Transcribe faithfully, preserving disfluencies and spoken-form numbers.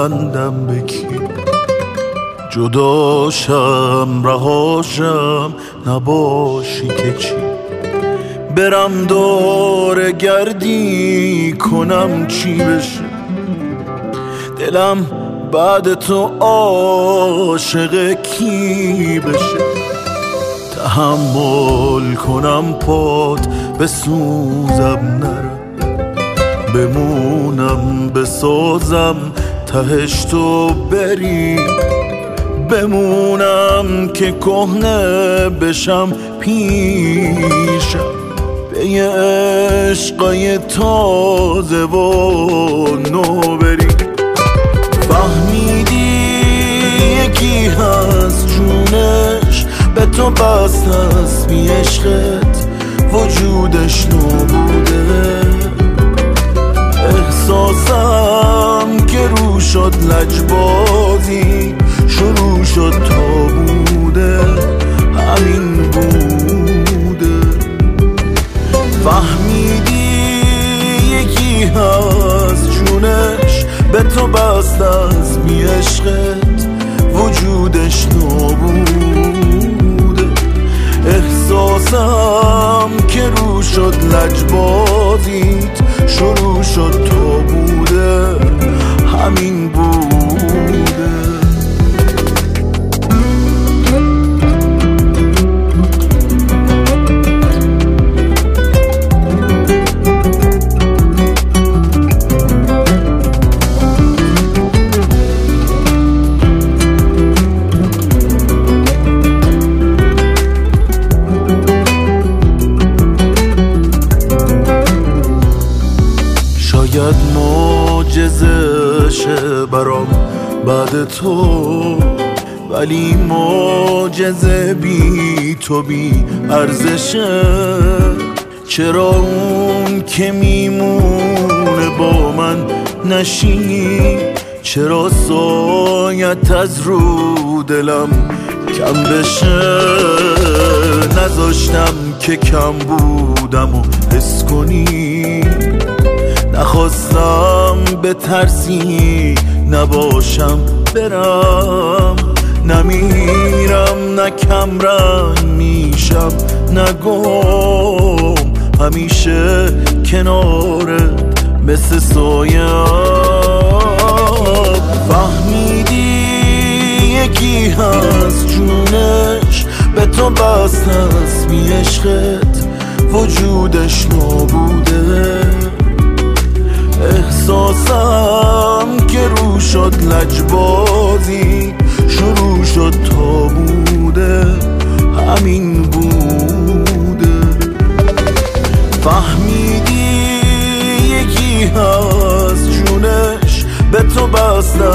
ببندم به کی؟ جداشم رهاشم نباشی که چی؟ برم دور گردی کنم چی بشه؟ دلم بعد تو عاشق کی بشه؟ تحمل کنم پات بسوزم نرم، بمونم بسازم تهش تو بری، بمونم که کهنه بشم پیشم به یه عشقای تازه و نو بری. فهمیدی یکی هست جونش به تو بست هست، بی عشقت وجودش نبوده. احساسم که رو شد لجبازی، شروع شد تا بوده همین بوده. فهمیدی یکی هست جونش به تو بست از بی عشقت وجودش نبوده. احساسم که رو شد لجبازیت، شروع شد تا بوده همین بوده. شاید معجزه شه برام بعد تو، ولی معجزه بی تو بی ارزشه. چرا اون که میمونه با من نشی؟ چرا سایت از رو دلم کم بشه؟ نذاشتم که کم بودم و حس کنی، نخواستم به ترسی نباشم برم. نمیرم نه کم رنگ میشم نه گم، همیشه کنارت مثل سایم. فهمیدی یکی هست جونش به تو بست هست، بی عشقت وجودش نبوده. احساسم که رو شد لجبازی، شروع شد تا بوده همین بوده. فهمیدی یکی هست جونش به تو بست